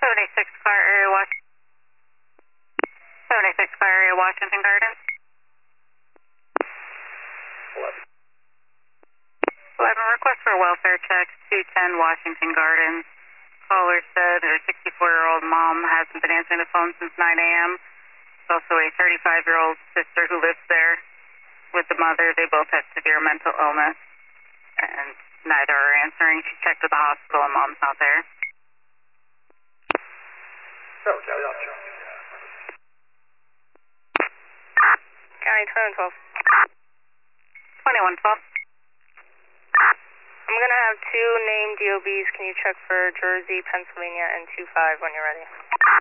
76 car area, 76 car area, Washington Gardens. 11, request for a welfare check, 210 Washington Gardens. Caller said her 64-year-old mom hasn't been answering the phone since 9 a.m. There's also a 35-year-old sister who lives there with the mother. They both have severe mental illness, and neither are answering. She checked with the hospital, and mom's not there. County 2112. 2112. I'm going to have two named DOBs. Can you check for Jersey, Pennsylvania, and 25 when you're ready?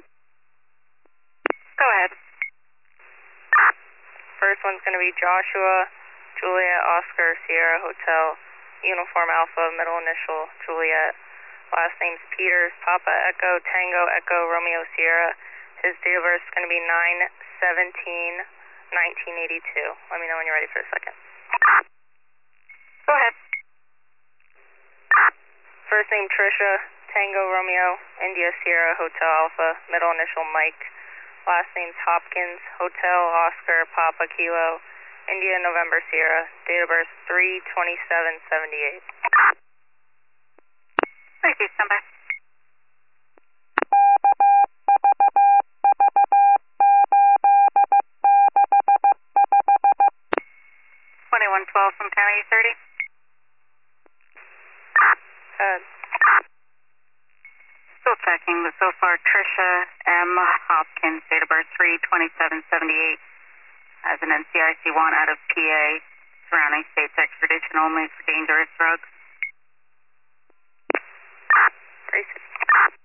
Go ahead. First one's going to be Joshua, Juliet, Oscar, Sierra, Hotel, Uniform Alpha, middle initial, Juliet. Last name's Peters, Papa, Echo, Tango, Echo, Romeo, Sierra. His date of birth is going to be 9/17/1982. Let me know when you're ready for a second. Go ahead. First name Trisha, Tango, Romeo, India, Sierra, Hotel Alpha, middle initial Mike. Last name's Hopkins, Hotel Oscar, Papa, Kilo, India, November, Sierra. Date of birth 3/27/78. Thank you, stand by. 2112 from County 30. Good. Still checking, but so far Trisha M. Hopkins, date of birth 3/27/78, has an NCIC warrant out of PA, surrounding states extradition only for dangerous drugs. Gracious.